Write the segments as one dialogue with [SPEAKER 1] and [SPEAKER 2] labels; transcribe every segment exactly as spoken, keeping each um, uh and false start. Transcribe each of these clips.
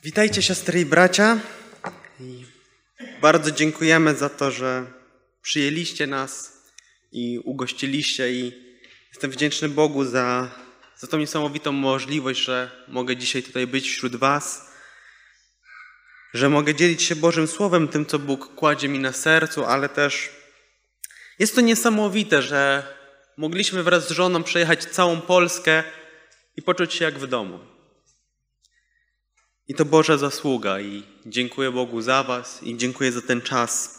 [SPEAKER 1] Witajcie siostry i bracia. I bardzo dziękujemy za to, że przyjęliście nas i ugościliście i jestem wdzięczny Bogu za, za tą niesamowitą możliwość, że mogę dzisiaj tutaj być wśród was, że mogę dzielić się Bożym Słowem, tym co Bóg kładzie mi na sercu, ale też jest to niesamowite, że mogliśmy wraz z żoną przejechać całą Polskę i poczuć się jak w domu. I to Boża zasługa i dziękuję Bogu za was i dziękuję za ten czas.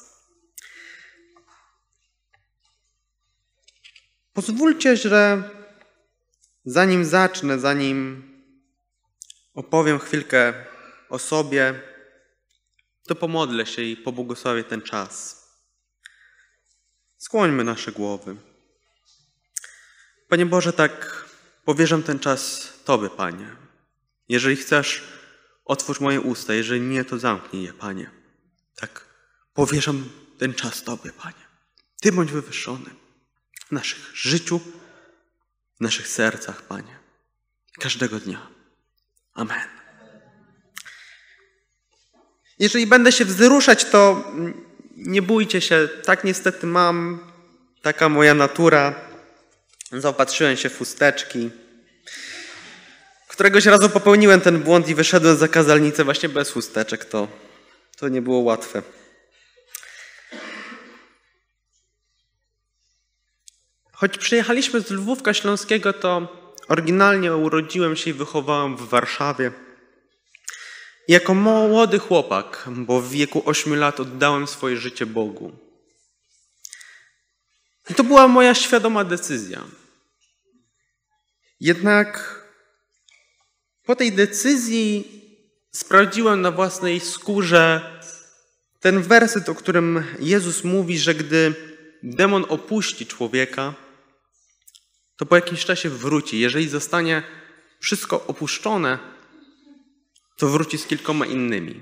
[SPEAKER 1] Pozwólcie, że zanim zacznę, zanim opowiem chwilkę o sobie, to pomodlę się i pobłogosławię ten czas. Skłońmy nasze głowy. Panie Boże, tak powierzam ten czas Tobie, Panie. Jeżeli chcesz, otwórz moje usta, jeżeli nie, to zamknij je, Panie. Tak powierzam ten czas Tobie, Panie. Ty bądź wywyższony w naszych życiu, w naszych sercach, Panie. Każdego dnia. Amen. Jeżeli będę się wzruszać, to nie bójcie się. Tak niestety mam. Taka moja natura. Zaopatrzyłem się w chusteczki. Któregoś razu popełniłem ten błąd i wyszedłem za kazalnicę właśnie bez chusteczek. To, to nie było łatwe. Choć przyjechaliśmy z Lwówka Śląskiego, to oryginalnie urodziłem się i wychowałem w Warszawie. Jako młody chłopak, bo w wieku ośmiu lat oddałem swoje życie Bogu. I to była moja świadoma decyzja. Jednak po tej decyzji sprawdziłem na własnej skórze ten werset, o którym Jezus mówi, że gdy demon opuści człowieka, to po jakimś czasie wróci. Jeżeli zostanie wszystko opuszczone, to wróci z kilkoma innymi.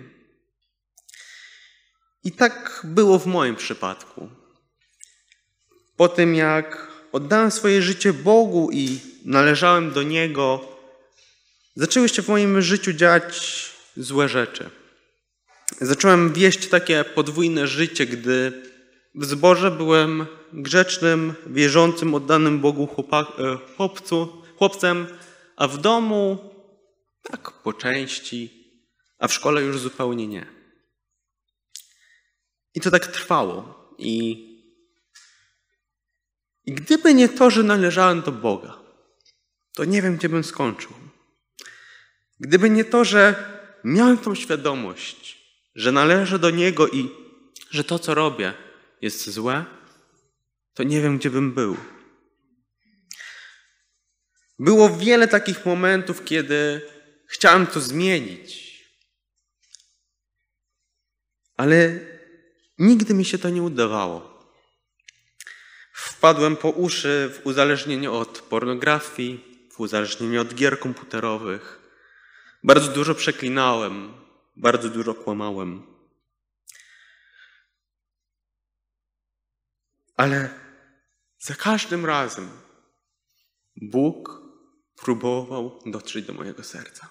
[SPEAKER 1] I tak było w moim przypadku. Po tym jak oddałem swoje życie Bogu i należałem do Niego, zaczęły się w moim życiu dziać złe rzeczy. Zacząłem wieść takie podwójne życie, gdy w zborze byłem grzecznym, wierzącym, oddanym Bogu chłopak, chłopcu, chłopcem, a w domu tak po części, a w szkole już zupełnie nie. I to tak trwało. I, i gdyby nie to, że należałem do Boga, to nie wiem, gdzie bym skończył. Gdyby nie to, że miałem tą świadomość, że należę do Niego i że to, co robię, jest złe, to nie wiem, gdzie bym był. Było wiele takich momentów, kiedy chciałem to zmienić, ale nigdy mi się to nie udawało. Wpadłem po uszy w uzależnienie od pornografii, w uzależnienie od gier komputerowych. Bardzo dużo przeklinałem, bardzo dużo kłamałem. Ale za każdym razem Bóg próbował dotrzeć do mojego serca.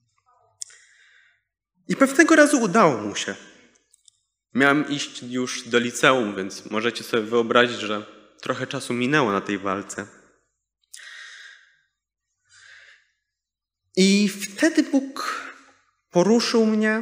[SPEAKER 1] I pewnego razu udało mu się. Miałem iść już do liceum, więc możecie sobie wyobrazić, że trochę czasu minęło na tej walce. I wtedy Bóg poruszył mnie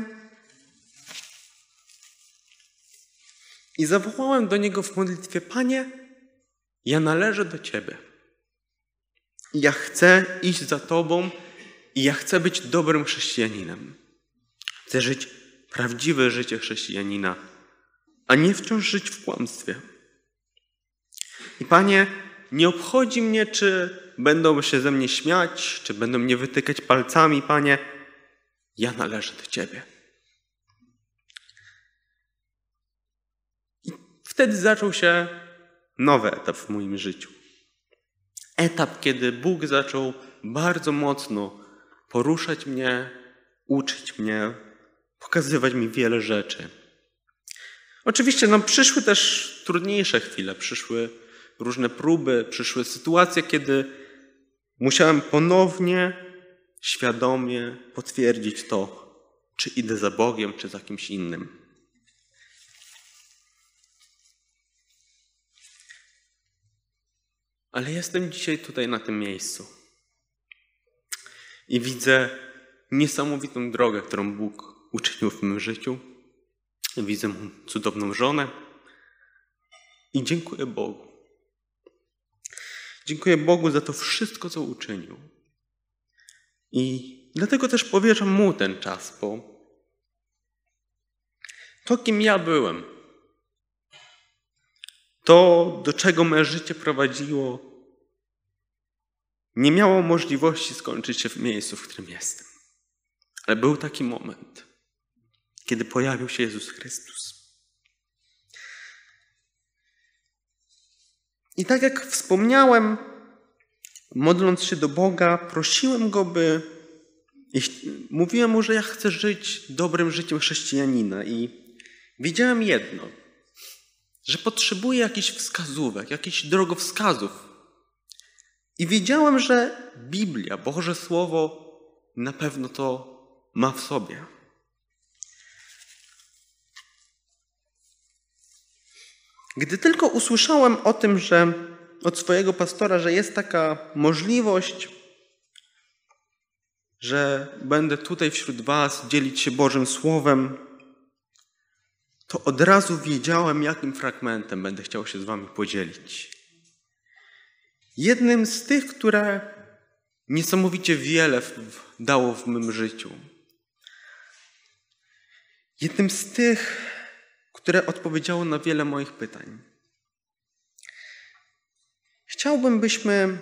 [SPEAKER 1] i zawołałem do Niego w modlitwie: Panie, ja należę do Ciebie. Ja chcę iść za Tobą i ja chcę być dobrym chrześcijaninem. Chcę żyć prawdziwe życie chrześcijanina, a nie wciąż żyć w kłamstwie. I Panie, nie obchodzi mnie, czy będą się ze mnie śmiać, czy będą mnie wytykać palcami, Panie. Ja należę do Ciebie. I wtedy zaczął się nowy etap w moim życiu. Etap, kiedy Bóg zaczął bardzo mocno poruszać mnie, uczyć mnie, pokazywać mi wiele rzeczy. Oczywiście no, przyszły też trudniejsze chwile, przyszły różne próby, przyszły sytuacje, kiedy musiałem ponownie, świadomie potwierdzić to, czy idę za Bogiem, czy za kimś innym. Ale jestem dzisiaj tutaj na tym miejscu i widzę niesamowitą drogę, którą Bóg uczynił w mym życiu. Widzę mu cudowną żonę i dziękuję Bogu. Dziękuję Bogu za to wszystko, co uczynił. I dlatego też powierzam mu ten czas, bo to, kim ja byłem, to, do czego moje życie prowadziło, nie miało możliwości skończyć się w miejscu, w którym jestem. Ale był taki moment, kiedy pojawił się Jezus Chrystus. I tak jak wspomniałem, modląc się do Boga, prosiłem Go, by... Mówiłem Mu, że ja chcę żyć dobrym życiem chrześcijanina i wiedziałem jedno, że potrzebuję jakichś wskazówek, jakichś drogowskazów. I wiedziałem, że Biblia, Boże Słowo na pewno to ma w sobie. Gdy tylko usłyszałem o tym, że od swojego pastora, że jest taka możliwość, że będę tutaj wśród was dzielić się Bożym Słowem, to od razu wiedziałem, jakim fragmentem będę chciał się z wami podzielić. Jednym z tych, które niesamowicie wiele dało w mym życiu. Jednym z tych, które odpowiedziało na wiele moich pytań. Chciałbym, byśmy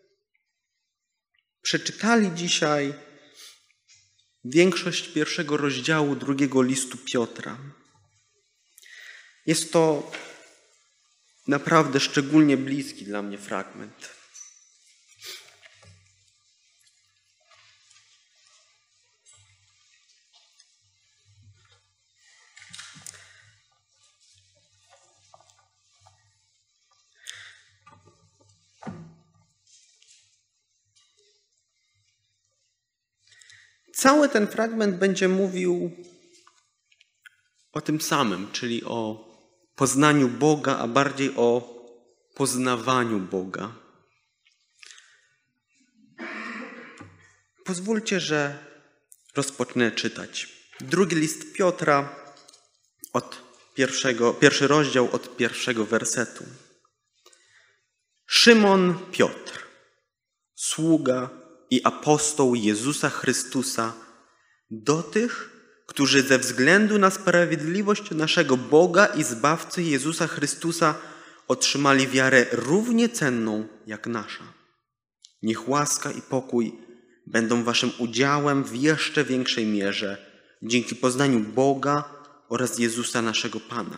[SPEAKER 1] przeczytali dzisiaj większość pierwszego rozdziału drugiego listu Piotra. Jest to naprawdę szczególnie bliski dla mnie fragment. Cały ten fragment będzie mówił o tym samym, czyli o poznaniu Boga, a bardziej o poznawaniu Boga. Pozwólcie, że rozpocznę czytać. Drugi list Piotra, od pierwszego, pierwszy rozdział od pierwszego wersetu. Szymon Piotr, sługa i apostoł Jezusa Chrystusa, do tych, którzy ze względu na sprawiedliwość naszego Boga i Zbawcy Jezusa Chrystusa otrzymali wiarę równie cenną jak nasza. Niech łaska i pokój będą waszym udziałem w jeszcze większej mierze dzięki poznaniu Boga oraz Jezusa naszego Pana.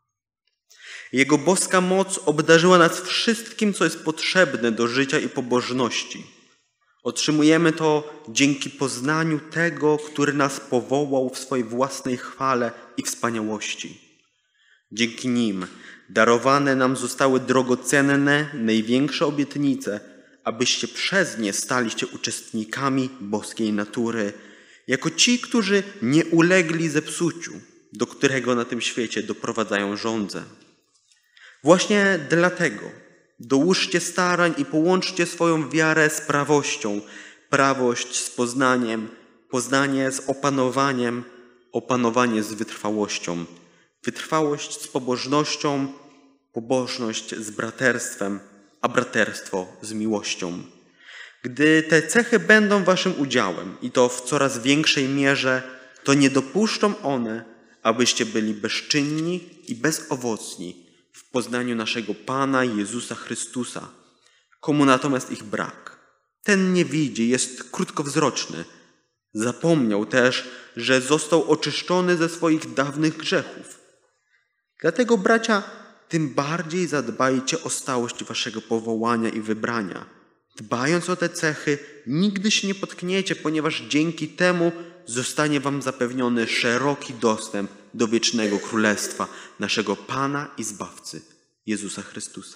[SPEAKER 1] Jego boska moc obdarzyła nas wszystkim, co jest potrzebne do życia i pobożności. Otrzymujemy to dzięki poznaniu tego, który nas powołał w swojej własnej chwale i wspaniałości. Dzięki nim darowane nam zostały drogocenne, największe obietnice, abyście przez nie stali się uczestnikami boskiej natury, jako ci, którzy nie ulegli zepsuciu, do którego na tym świecie doprowadzają żądze. Właśnie dlatego dołóżcie starań i połączcie swoją wiarę z prawością, prawość z poznaniem, poznanie z opanowaniem, opanowanie z wytrwałością, wytrwałość z pobożnością, pobożność z braterstwem, a braterstwo z miłością. Gdy te cechy będą waszym udziałem i to w coraz większej mierze, to nie dopuszczą one, abyście byli bezczynni i bezowocni w poznaniu naszego Pana Jezusa Chrystusa. Komu natomiast ich brak, ten nie widzi, jest krótkowzroczny. Zapomniał też, że został oczyszczony ze swoich dawnych grzechów. Dlatego, bracia, tym bardziej zadbajcie o stałość waszego powołania i wybrania. Dbając o te cechy, nigdy się nie potkniecie, ponieważ dzięki temu zostanie wam zapewniony szeroki dostęp do wiecznego królestwa naszego Pana i Zbawcy, Jezusa Chrystusa.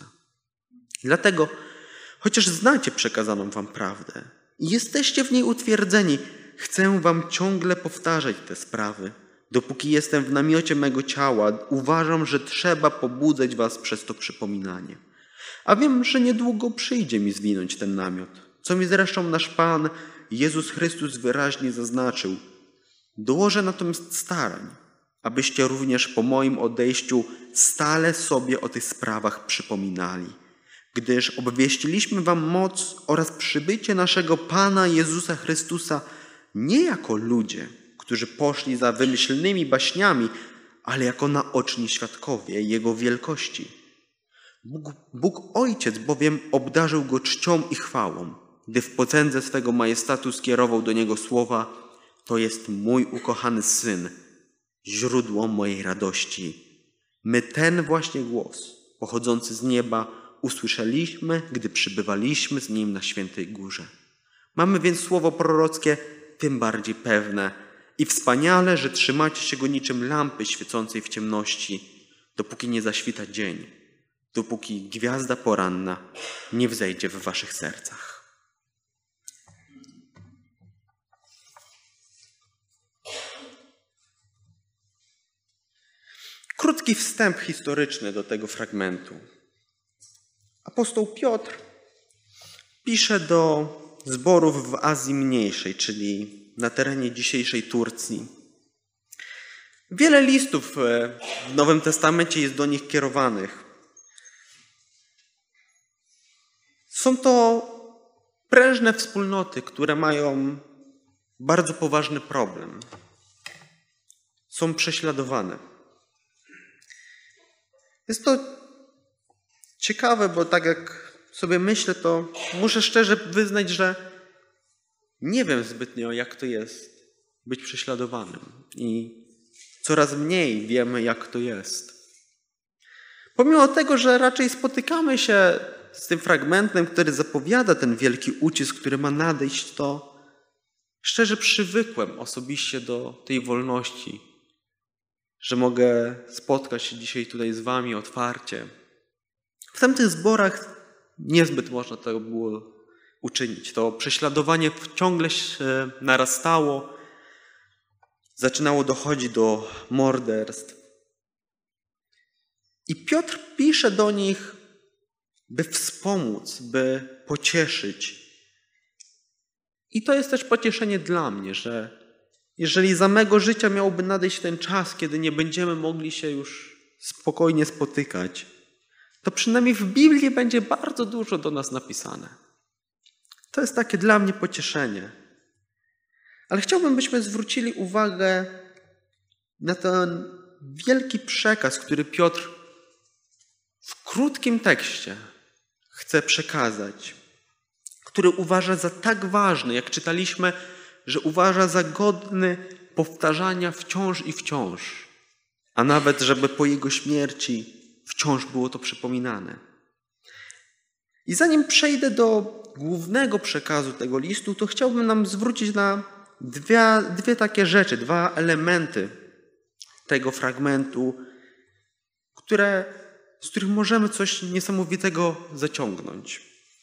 [SPEAKER 1] Dlatego, chociaż znacie przekazaną wam prawdę i jesteście w niej utwierdzeni, chcę wam ciągle powtarzać te sprawy. Dopóki jestem w namiocie mego ciała, uważam, że trzeba pobudzać was przez to przypominanie. A wiem, że niedługo przyjdzie mi zwinąć ten namiot, co mi zresztą nasz Pan Jezus Chrystus wyraźnie zaznaczył. Dołożę natomiast starań, abyście również po moim odejściu stale sobie o tych sprawach przypominali, gdyż obwieściliśmy wam moc oraz przybycie naszego Pana Jezusa Chrystusa nie jako ludzie, którzy poszli za wymyślnymi baśniami, ale jako naoczni świadkowie Jego wielkości. Bóg, Bóg Ojciec bowiem obdarzył Go czcią i chwałą, gdy w potędze swego majestatu skierował do Niego słowa: to jest mój ukochany Syn, źródło mojej radości. My ten właśnie głos, pochodzący z nieba, usłyszeliśmy, gdy przybywaliśmy z Nim na Świętej Górze. Mamy więc słowo prorockie tym bardziej pewne i wspaniale, że trzymacie się go niczym lampy świecącej w ciemności, dopóki nie zaświta dzień, dopóki gwiazda poranna nie wzejdzie w waszych sercach. Krótki wstęp historyczny do tego fragmentu. Apostoł Piotr pisze do zborów w Azji Mniejszej, czyli na terenie dzisiejszej Turcji. Wiele listów w Nowym Testamencie jest do nich kierowanych. Są to prężne wspólnoty, które mają bardzo poważny problem. Są prześladowane. Jest to ciekawe, bo tak jak sobie myślę, to muszę szczerze wyznać, że nie wiem zbytnio, jak to jest być prześladowanym i coraz mniej wiemy, jak to jest. Pomimo tego, że raczej spotykamy się z tym fragmentem, który zapowiada ten wielki ucisk, który ma nadejść, to szczerze przywykłem osobiście do tej wolności, że mogę spotkać się dzisiaj tutaj z wami otwarcie. W tamtych zborach niezbyt można tego było uczynić. To prześladowanie ciągle się narastało. Zaczynało dochodzić do morderstw. I Piotr pisze do nich, by wspomóc, by pocieszyć. I to jest też pocieszenie dla mnie, że jeżeli za mego życia miałby nadejść ten czas, kiedy nie będziemy mogli się już spokojnie spotykać, to przynajmniej w Biblii będzie bardzo dużo do nas napisane. To jest takie dla mnie pocieszenie. Ale chciałbym, byśmy zwrócili uwagę na ten wielki przekaz, który Piotr w krótkim tekście chce przekazać, który uważa za tak ważny, jak czytaliśmy, że uważa za godny powtarzania wciąż i wciąż, a nawet, żeby po jego śmierci wciąż było to przypominane. I zanim przejdę do głównego przekazu tego listu, to chciałbym nam zwrócić na dwie, dwie takie rzeczy, dwa elementy tego fragmentu, które, z których możemy coś niesamowitego zaciągnąć.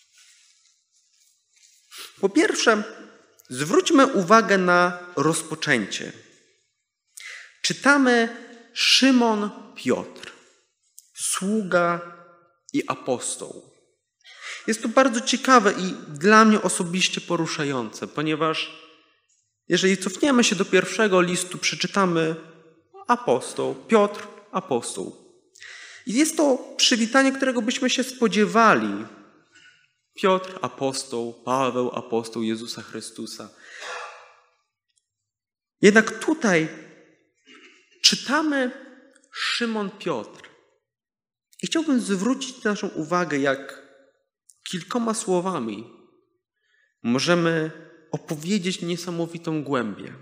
[SPEAKER 1] Po pierwsze, zwróćmy uwagę na rozpoczęcie. Czytamy Szymon Piotr, sługa i apostoł. Jest to bardzo ciekawe i dla mnie osobiście poruszające, ponieważ jeżeli cofniemy się do pierwszego listu, przeczytamy apostoł, Piotr, apostoł. I jest to przywitanie, którego byśmy się spodziewali. Piotr, apostoł, Paweł, apostoł Jezusa Chrystusa. Jednak tutaj czytamy Szymon Piotr. I chciałbym zwrócić naszą uwagę, jak kilkoma słowami możemy opowiedzieć niesamowitą głębię.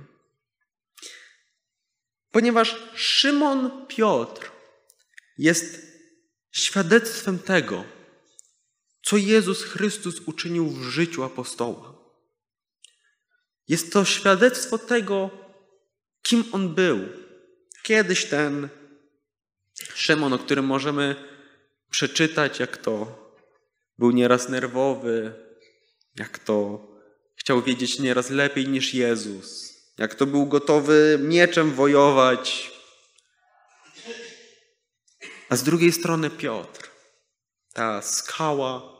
[SPEAKER 1] Ponieważ Szymon Piotr jest świadectwem tego, co Jezus Chrystus uczynił w życiu apostoła. Jest to świadectwo tego, kim on był. Kiedyś ten Szymon, o którym możemy przeczytać, jak to był nieraz nerwowy, jak to Chciał wiedzieć nieraz lepiej niż Jezus, jak to był gotowy mieczem wojować. A z drugiej strony Piotr, ta skała,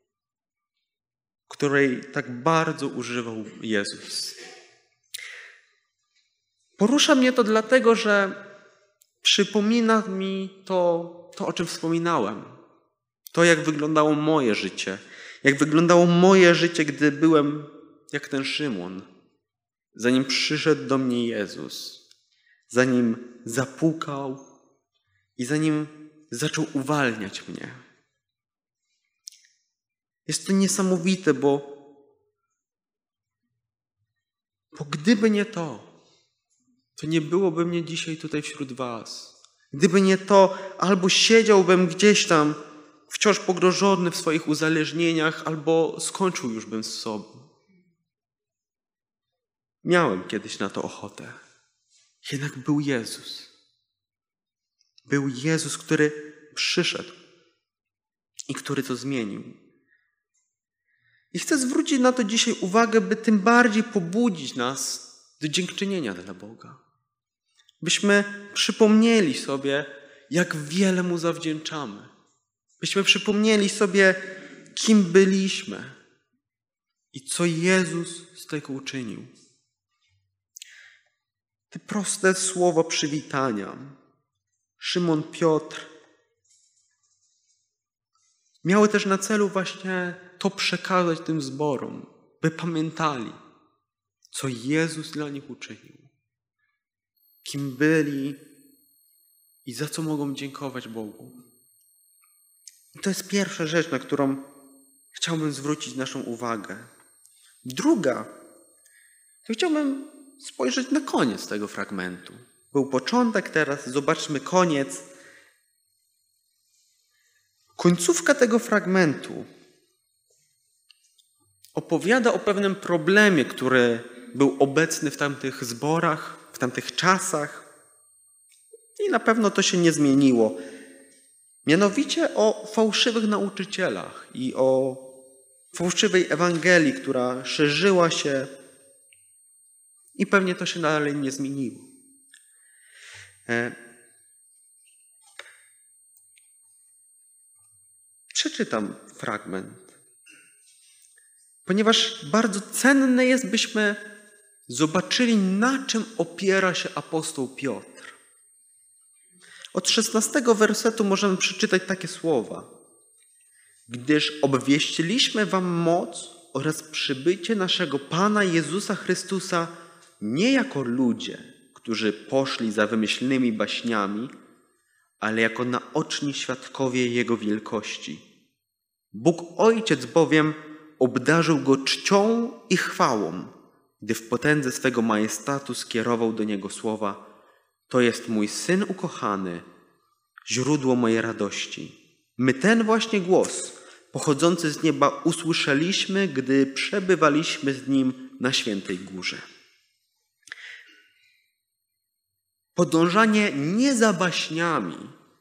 [SPEAKER 1] której tak bardzo używał Jezus. Porusza mnie to dlatego, że przypomina mi to, to, o czym wspominałem. To, jak wyglądało moje życie. Jak wyglądało moje życie, gdy byłem jak ten Szymon. Zanim przyszedł do mnie Jezus. Zanim zapukał i zanim zaczął uwalniać mnie. Jest to niesamowite, bo, bo gdyby nie to, to nie byłoby mnie dzisiaj tutaj wśród was. Gdyby nie to, albo siedziałbym gdzieś tam wciąż pogrążony w swoich uzależnieniach, albo skończył już bym z sobą. Miałem kiedyś na to ochotę. Jednak był Jezus. Był Jezus, który przyszedł i który to zmienił. I chcę zwrócić na to dzisiaj uwagę, by tym bardziej pobudzić nas do dziękczynienia dla Boga. Byśmy przypomnieli sobie, jak wiele Mu zawdzięczamy. Byśmy przypomnieli sobie, kim byliśmy i co Jezus z tego uczynił. Te proste słowa przywitania. Szymon, Piotr miały też na celu właśnie to przekazać tym zborom, by pamiętali, co Jezus dla nich uczynił. Kim byli i za co mogą dziękować Bogu. I to jest pierwsza rzecz, na którą chciałbym zwrócić naszą uwagę. Druga, to chciałbym spojrzeć na koniec tego fragmentu. Był początek, teraz zobaczmy koniec. Końcówka tego fragmentu opowiada o pewnym problemie, który był obecny w tamtych zborach, w tamtych czasach i na pewno to się nie zmieniło. Mianowicie o fałszywych nauczycielach i o fałszywej Ewangelii, która szerzyła się i pewnie to się dalej nie zmieniło. Przeczytam fragment, ponieważ bardzo cenne jest, byśmy zobaczyli, na czym opiera się apostoł Piotr. Od szesnastego wersetu możemy przeczytać takie słowa. Gdyż obwieściliśmy wam moc oraz przybycie naszego Pana Jezusa Chrystusa nie jako ludzie, którzy poszli za wymyślnymi baśniami, ale jako naoczni świadkowie Jego wielkości. Bóg Ojciec bowiem obdarzył Go czcią i chwałą, gdy w potędze swego majestatu skierował do Niego słowa: to jest mój Syn ukochany, źródło mojej radości. My ten właśnie głos, pochodzący z nieba, usłyszeliśmy, gdy przebywaliśmy z Nim na Świętej Górze. Podążanie nie za baśniami,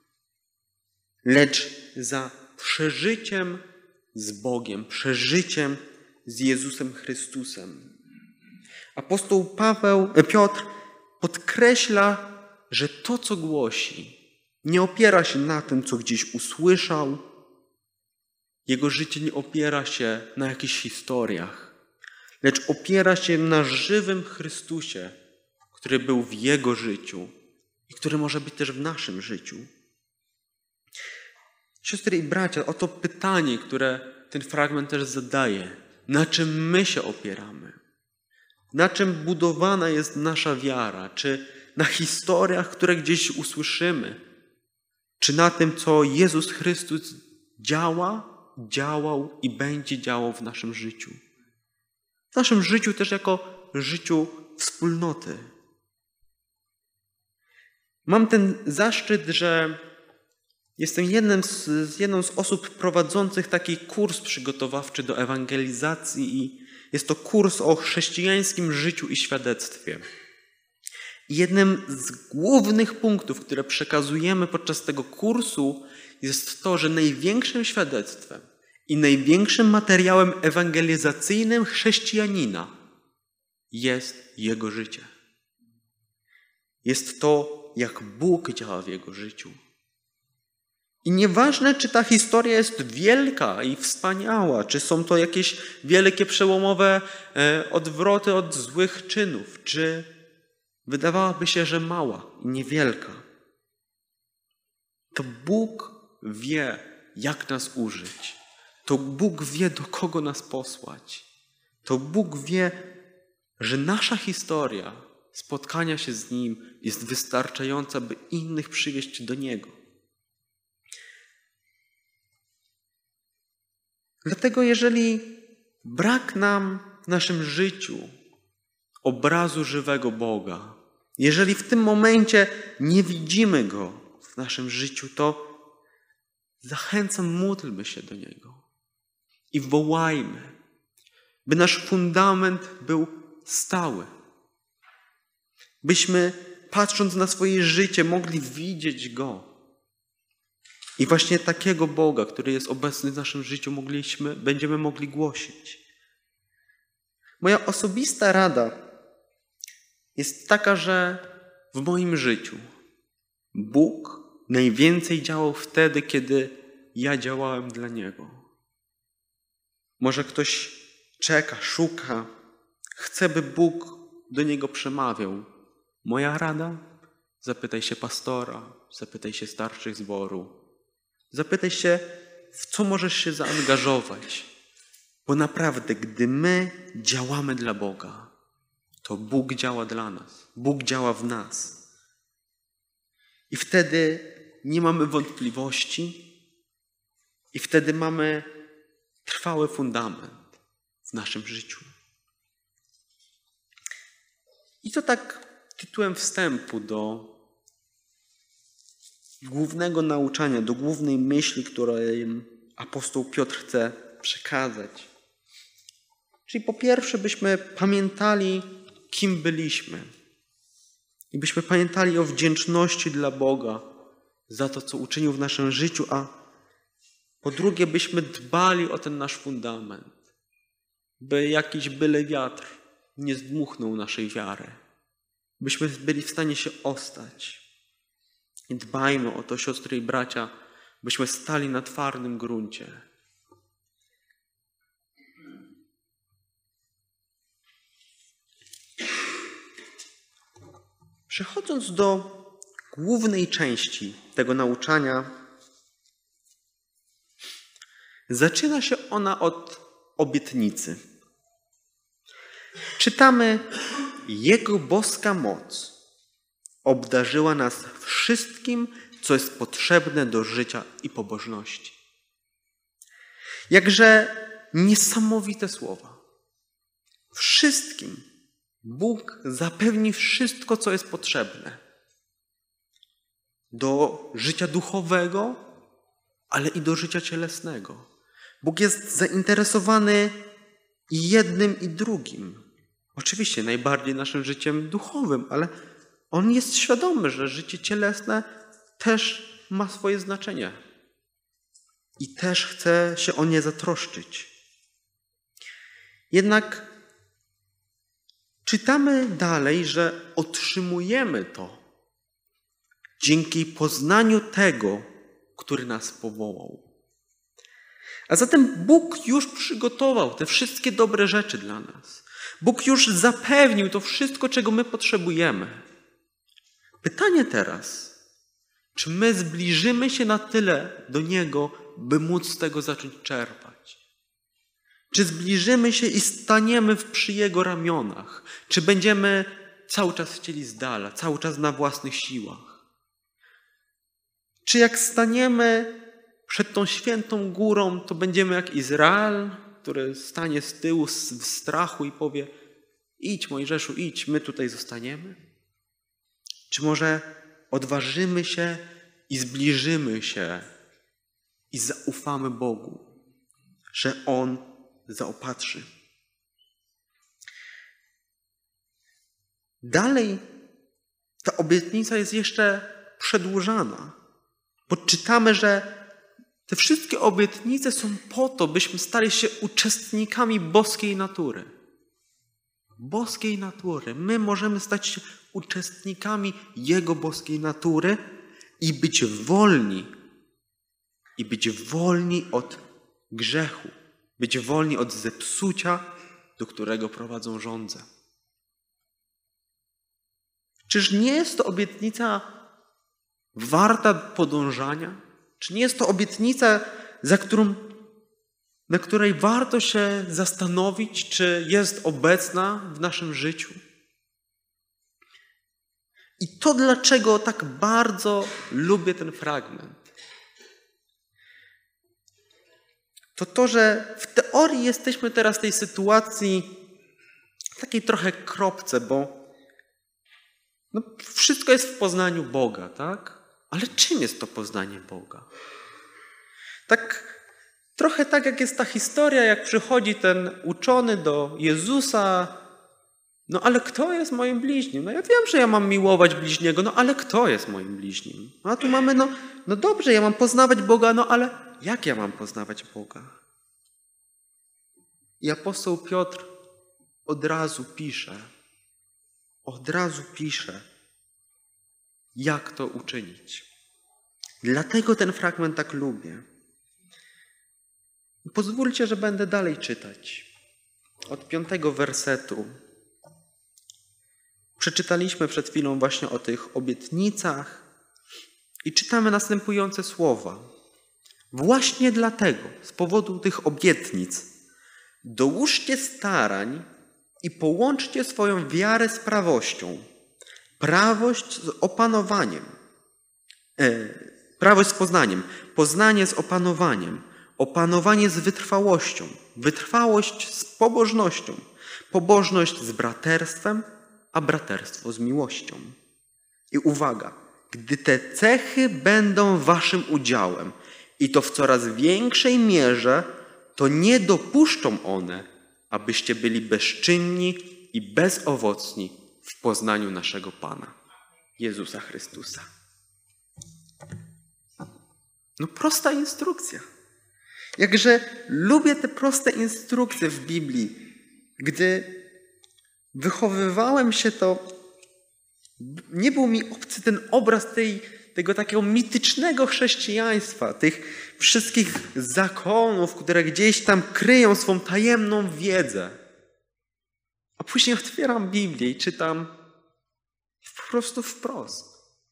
[SPEAKER 1] lecz za przeżyciem z Bogiem, przeżyciem z Jezusem Chrystusem. Apostoł Paweł, Piotr podkreśla, że to, co głosi, nie opiera się na tym, co gdzieś usłyszał. Jego życie nie opiera się na jakichś historiach, lecz opiera się na żywym Chrystusie, który był w Jego życiu i który może być też w naszym życiu. Siostry i bracia, oto pytanie, które ten fragment też zadaje. Na czym my się opieramy? Na czym budowana jest nasza wiara? Czy na historiach, które gdzieś usłyszymy? Czy na tym, co Jezus Chrystus działa, działał i będzie działał w naszym życiu? W naszym życiu też jako życiu wspólnoty. Mam ten zaszczyt, że jestem jednym z, z jedną z osób prowadzących taki kurs przygotowawczy do ewangelizacji i jest to kurs o chrześcijańskim życiu i świadectwie. I jednym z głównych punktów, które przekazujemy podczas tego kursu, jest to, że największym świadectwem I największym materiałem ewangelizacyjnym chrześcijanina jest jego życie. Jest to, jak Bóg działa w jego życiu. I nieważne, czy ta historia jest wielka i wspaniała, czy są to jakieś wielkie, przełomowe e, odwroty od złych czynów, czy wydawałaby się, że mała i niewielka. To Bóg wie, jak nas użyć. To Bóg wie, do kogo nas posłać. To Bóg wie, że nasza historia spotkania się z Nim jest wystarczająca, by innych przywieźć do Niego. Dlatego jeżeli brak nam w naszym życiu obrazu żywego Boga, jeżeli w tym momencie nie widzimy Go w naszym życiu, to zachęcam, módlmy się do Niego i wołajmy, by nasz fundament był stały. Byśmy, patrząc na swoje życie, mogli widzieć Go. I właśnie takiego Boga, który jest obecny w naszym życiu, mogliśmy, będziemy mogli głosić. Moja osobista rada jest taka, że w moim życiu Bóg najwięcej działał wtedy, kiedy ja działałem dla Niego. Może ktoś czeka, szuka, chce, by Bóg do niego przemawiał. Moja rada? Zapytaj się pastora, zapytaj się starszych zboru. Zapytaj się, w co możesz się zaangażować. Bo naprawdę, gdy my działamy dla Boga, to Bóg działa dla nas. Bóg działa w nas. I wtedy nie mamy wątpliwości i wtedy mamy trwały fundament w naszym życiu. I to tak tytułem wstępu do głównego nauczania, do głównej myśli, którą apostoł Piotr chce przekazać. Czyli po pierwsze byśmy pamiętali, kim byliśmy. I byśmy pamiętali o wdzięczności dla Boga za to, co uczynił w naszym życiu, a po drugie byśmy dbali o ten nasz fundament, by jakiś byle wiatr nie zdmuchnął naszej wiary. Byśmy byli w stanie się ostać. I dbajmy o to, siostry i bracia, byśmy stali na twardym gruncie. Przechodząc do głównej części tego nauczania, zaczyna się ona od obietnicy. Czytamy: Jego boska moc obdarzyła nas wszystkim, co jest potrzebne do życia i pobożności. Jakże niesamowite słowa. Wszystkim Bóg zapewni wszystko, co jest potrzebne do życia duchowego, ale i do życia cielesnego. Bóg jest zainteresowany i jednym, i drugim. Oczywiście najbardziej naszym życiem duchowym, ale On jest świadomy, że życie cielesne też ma swoje znaczenie i też chce się o nie zatroszczyć. Jednak czytamy dalej, że otrzymujemy to dzięki poznaniu tego, który nas powołał. A zatem Bóg już przygotował te wszystkie dobre rzeczy dla nas. Bóg już zapewnił to wszystko, czego my potrzebujemy. Pytanie teraz, czy my zbliżymy się na tyle do Niego, by móc z tego zacząć czerpać? Czy zbliżymy się i staniemy przy Jego ramionach? Czy będziemy cały czas chcieli z dala, cały czas na własnych siłach? Czy jak staniemy przed tą świętą górą, to będziemy jak Izrael, który stanie z tyłu w strachu i powie: idź, Mojżeszu, idź, my tutaj zostaniemy? Czy może odważymy się i zbliżymy się i zaufamy Bogu, że On zaopatrzy? Dalej ta obietnica jest jeszcze przedłużana, bo czytamy, że Te wszystkie obietnice są po to, byśmy stali się uczestnikami boskiej natury. Boskiej natury. My możemy stać się uczestnikami Jego boskiej natury i być wolni. I być wolni od grzechu. Być wolni od zepsucia, do którego prowadzą żądze. Czyż nie jest to obietnica warta podążania? Czy nie jest to obietnica, za którą, na której warto się zastanowić, czy jest obecna w naszym życiu? I to dlaczego tak bardzo lubię ten fragment. To to, że w teorii jesteśmy teraz w tej sytuacji takiej trochę kropce, bo no, wszystko jest w poznaniu Boga, tak? Ale czym jest to poznanie Boga? Tak trochę tak jak jest ta historia, jak przychodzi ten uczony do Jezusa. No ale kto jest moim bliźnim? No ja wiem, że ja mam miłować bliźniego, no ale kto jest moim bliźnim? A tu mamy, no, no dobrze, ja mam poznawać Boga, no ale jak ja mam poznawać Boga? I apostoł Piotr od razu pisze, od razu pisze, jak to uczynić. Dlatego ten fragment tak lubię. Pozwólcie, że będę dalej czytać. Od piątego wersetu. Przeczytaliśmy przed chwilą właśnie o tych obietnicach i czytamy następujące słowa. Właśnie dlatego, z powodu tych obietnic, dołóżcie starań i połączcie swoją wiarę z prawością, prawość z opanowaniem, e, prawość z poznaniem, poznanie z opanowaniem, opanowanie z wytrwałością, wytrwałość z pobożnością, pobożność z braterstwem, a braterstwo z miłością. I uwaga, gdy te cechy będą waszym udziałem i to w coraz większej mierze, to nie dopuszczą one, abyście byli bezczynni i bezowocni w poznaniu naszego Pana, Jezusa Chrystusa. No prosta instrukcja. Jakże lubię te proste instrukcje w Biblii. Gdy wychowywałem się, to nie był mi obcy ten obraz tej, tego takiego mitycznego chrześcijaństwa, tych wszystkich zakonów, które gdzieś tam kryją swą tajemną wiedzę. A później otwieram Biblię i czytam po prostu wprost.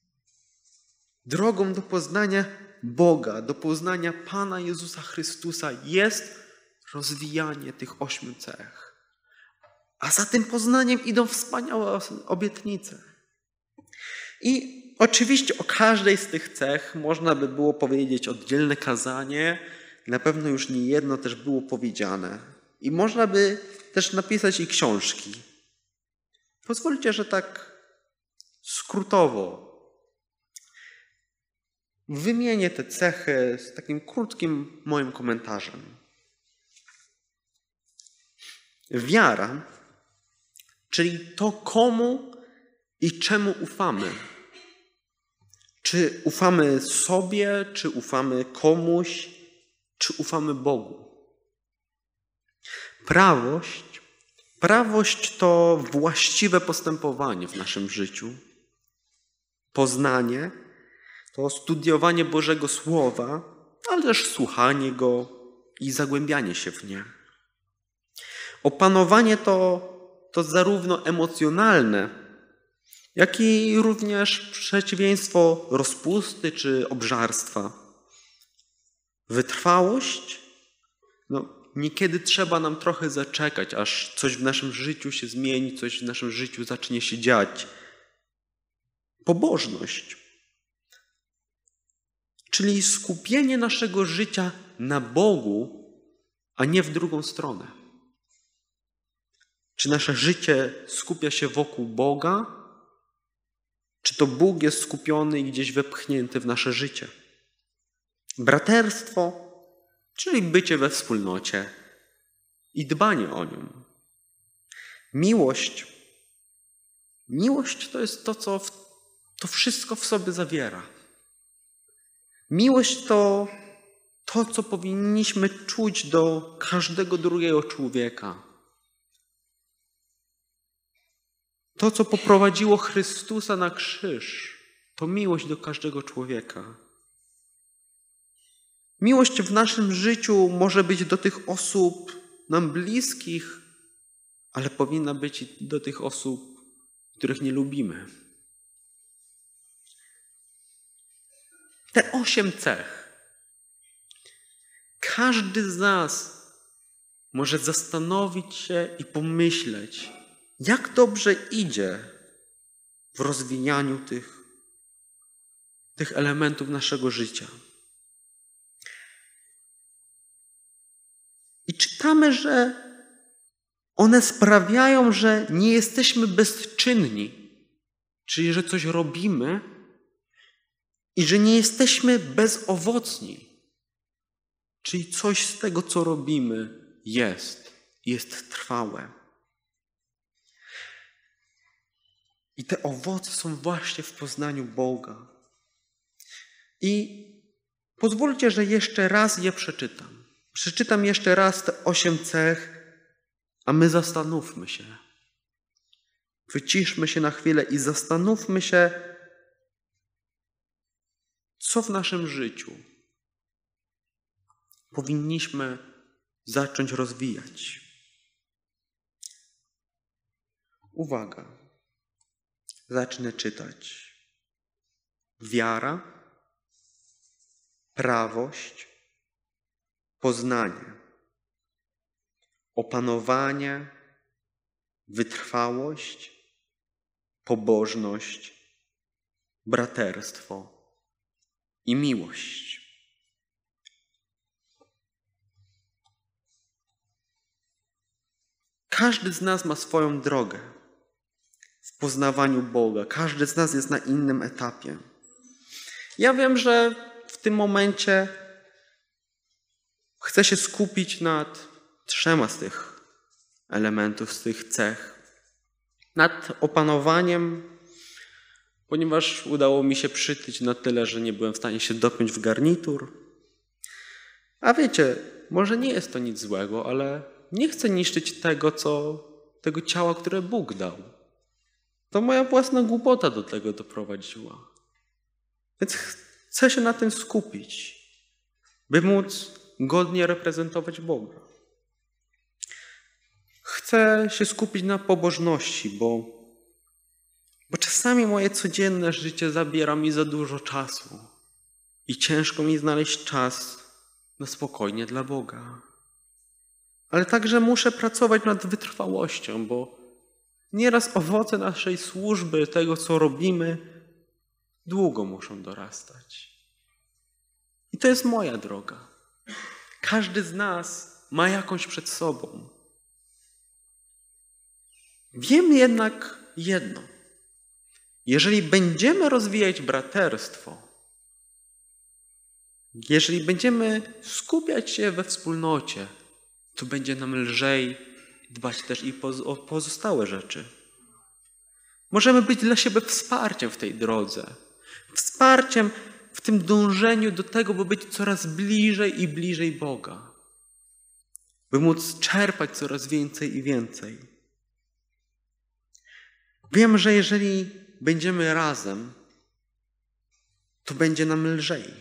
[SPEAKER 1] Drogą do poznania Boga, do poznania Pana Jezusa Chrystusa jest rozwijanie tych ośmiu cech. A za tym poznaniem idą wspaniałe obietnice. I oczywiście o każdej z tych cech można by było powiedzieć oddzielne kazanie. Na pewno już nie jedno też było powiedziane. I można by też napisać i książki. Pozwólcie, że tak skrótowo wymienię te cechy z takim krótkim moim komentarzem. Wiara, czyli to, komu i czemu ufamy. Czy ufamy sobie, czy ufamy komuś, czy ufamy Bogu. Prawość. Prawość to właściwe postępowanie w naszym życiu. Poznanie to studiowanie Bożego Słowa, ale też słuchanie Go i zagłębianie się w nie. Opanowanie to, to zarówno emocjonalne, jak i również przeciwieństwo rozpusty czy obżarstwa. Wytrwałość, no niekiedy trzeba nam trochę zaczekać, aż coś w naszym życiu się zmieni, coś w naszym życiu zacznie się dziać. Pobożność, czyli skupienie naszego życia na Bogu, a nie w drugą stronę. Czy nasze życie skupia się wokół Boga, czy to Bóg jest skupiony i gdzieś wepchnięty w nasze życie? Braterstwo, czyli bycie we wspólnocie i dbanie o nią. Miłość. Miłość to jest to, co w, to wszystko w sobie zawiera. Miłość to, to, co powinniśmy czuć do każdego drugiego człowieka. To, co poprowadziło Chrystusa na krzyż, to miłość do każdego człowieka. Miłość w naszym życiu może być do tych osób nam bliskich, ale powinna być i do tych osób, których nie lubimy. Te osiem cech. Każdy z nas może zastanowić się i pomyśleć, jak dobrze idzie w rozwijaniu tych, tych elementów naszego życia. I czytamy, że one sprawiają, że nie jesteśmy bezczynni, czyli że coś robimy i że nie jesteśmy bezowocni, czyli coś z tego, co robimy, jest, jest trwałe. I te owoce są właśnie w poznaniu Boga. I pozwólcie, że jeszcze raz je przeczytam. Przeczytam jeszcze raz te osiem cech, a my zastanówmy się. Wyciszmy się na chwilę i zastanówmy się, co w naszym życiu powinniśmy zacząć rozwijać. Uwaga. Zacznę czytać. Wiara, prawość, poznanie, opanowanie, wytrwałość, pobożność, braterstwo i miłość. Każdy z nas ma swoją drogę w poznawaniu Boga. Każdy z nas jest na innym etapie. Ja wiem, że w tym momencie chcę się skupić nad trzema z tych elementów, z tych cech. Nad opanowaniem, ponieważ udało mi się przytyć na tyle, że nie byłem w stanie się dopiąć w garnitur. A wiecie, może nie jest to nic złego, ale nie chcę niszczyć tego, co, tego ciała, które Bóg dał. To moja własna głupota do tego doprowadziła. Więc chcę się na tym skupić, by móc godnie reprezentować Boga. Chcę się skupić na pobożności, bo, bo czasami moje codzienne życie zabiera mi za dużo czasu i ciężko mi znaleźć czas na spokojnie dla Boga. Ale także muszę pracować nad wytrwałością, bo nieraz owoce naszej służby, tego co robimy, długo muszą dorastać. I to jest moja droga. Każdy z nas ma jakąś przed sobą. Wiem jednak jedno. Jeżeli będziemy rozwijać braterstwo, jeżeli będziemy skupiać się we wspólnocie, to będzie nam lżej dbać też i o pozostałe rzeczy. Możemy być dla siebie wsparciem w tej drodze. Wsparciem w tym dążeniu do tego, by być coraz bliżej i bliżej Boga. By móc czerpać coraz więcej i więcej. Wiem, że jeżeli będziemy razem, to będzie nam lżej.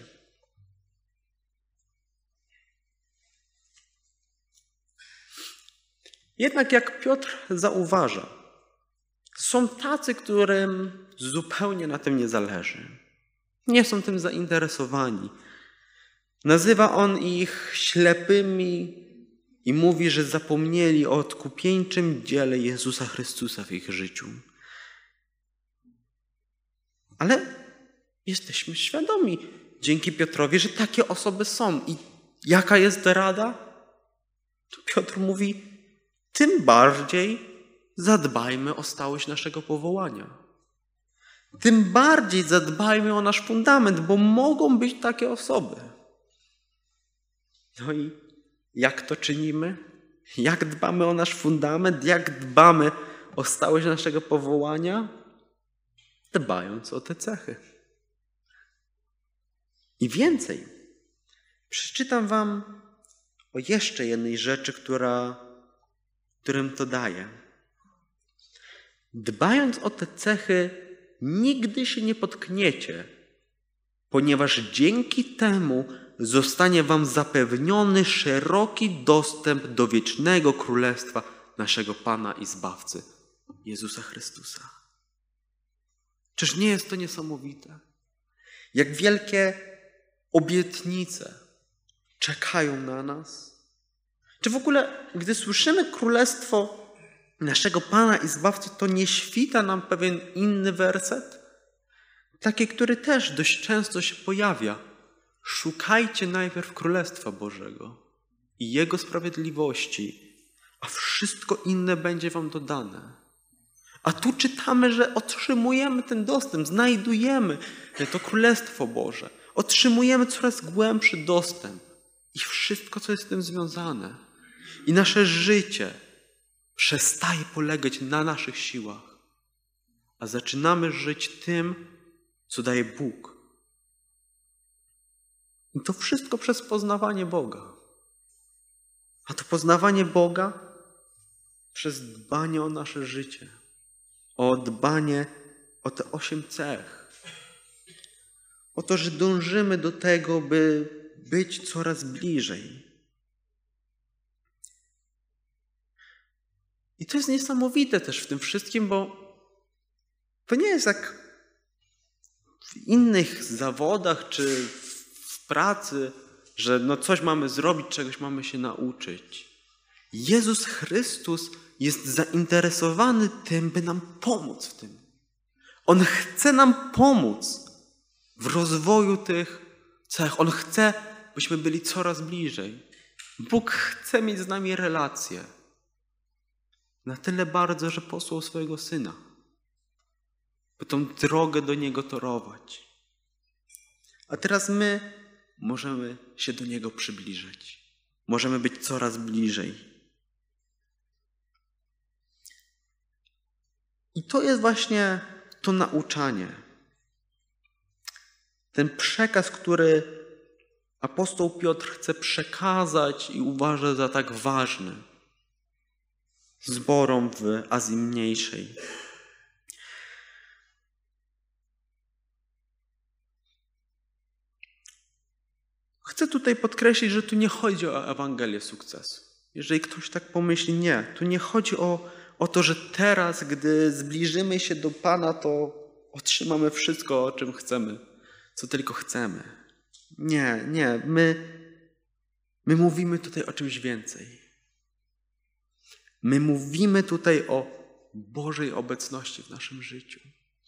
[SPEAKER 1] Jednak jak Piotr zauważa, są tacy, którym zupełnie na tym nie zależy. Nie są tym zainteresowani. Nazywa on ich ślepymi i mówi, że zapomnieli o odkupieńczym dziele Jezusa Chrystusa w ich życiu. Ale jesteśmy świadomi dzięki Piotrowi, że takie osoby są. I jaka jest rada? To Piotr mówi, tym bardziej zadbajmy o stałość naszego powołania. Tym bardziej zadbajmy o nasz fundament, bo mogą być takie osoby. No i jak to czynimy? Jak dbamy o nasz fundament? Jak dbamy o stałość naszego powołania? Dbając o te cechy. I więcej. Przeczytam wam o jeszcze jednej rzeczy, która, którym to daje. Dbając o te cechy, nigdy się nie potkniecie, ponieważ dzięki temu zostanie wam zapewniony szeroki dostęp do wiecznego królestwa naszego Pana i Zbawcy, Jezusa Chrystusa. Czyż nie jest to niesamowite? Jak wielkie obietnice czekają na nas? Czy w ogóle, gdy słyszymy królestwo naszego Pana i Zbawcy, to nie świta nam pewien inny werset? Taki, który też dość często się pojawia. Szukajcie najpierw Królestwa Bożego i Jego sprawiedliwości, a wszystko inne będzie wam dodane. A tu czytamy, że otrzymujemy ten dostęp, znajdujemy to Królestwo Boże. Otrzymujemy coraz głębszy dostęp i wszystko, co jest z tym związane. I nasze życie przestaje polegać na naszych siłach, a zaczynamy żyć tym, co daje Bóg. I to wszystko przez poznawanie Boga. A to poznawanie Boga przez dbanie o nasze życie. O dbanie o te osiem cech. O to, że dążymy do tego, by być coraz bliżej. I to jest niesamowite też w tym wszystkim, bo to nie jest jak w innych zawodach czy w pracy, że no coś mamy zrobić, czegoś mamy się nauczyć. Jezus Chrystus jest zainteresowany tym, by nam pomóc w tym. On chce nam pomóc w rozwoju tych cech. On chce, byśmy byli coraz bliżej. Bóg chce mieć z nami relacje. Na tyle bardzo, że posłał swojego Syna, by tą drogę do Niego torować. A teraz my możemy się do Niego przybliżyć. Możemy być coraz bliżej. I to jest właśnie to nauczanie. Ten przekaz, który apostoł Piotr chce przekazać i uważa za tak ważny zborom w Azji Mniejszej. Chcę tutaj podkreślić, że tu nie chodzi o Ewangelię sukcesu. Jeżeli ktoś tak pomyśli, nie. Tu nie chodzi o, o to, że teraz, gdy zbliżymy się do Pana, to otrzymamy wszystko, o czym chcemy, co tylko chcemy. Nie, nie. My, my mówimy tutaj o czymś więcej. My mówimy tutaj o Bożej obecności w naszym życiu.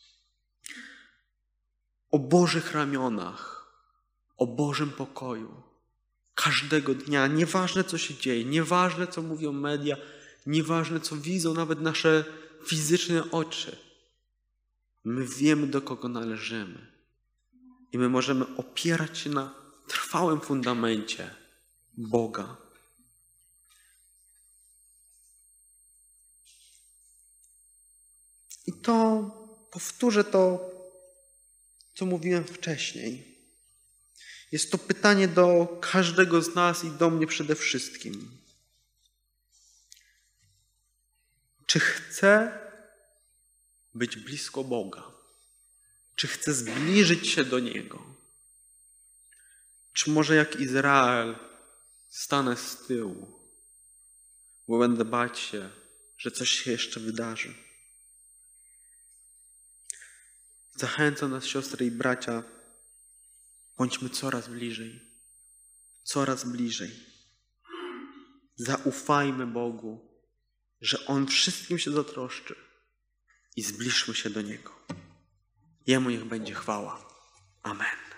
[SPEAKER 1] O Bożych ramionach. O Bożym pokoju. Każdego dnia, nieważne co się dzieje, nieważne co mówią media, nieważne co widzą nawet nasze fizyczne oczy. My wiemy, do kogo należymy. I my możemy opierać się na trwałym fundamencie Boga. I to, powtórzę to, co mówiłem wcześniej. Jest to pytanie do każdego z nas i do mnie przede wszystkim. Czy chcę być blisko Boga? Czy chcę zbliżyć się do Niego? Czy może jak Izrael stanę z tyłu, bo będę bać się, że coś się jeszcze wydarzy? Zachęcam nas, siostry i bracia, bądźmy coraz bliżej, coraz bliżej. Zaufajmy Bogu, że On wszystkim się zatroszczy i zbliżmy się do Niego. Jemu niech będzie chwała. Amen.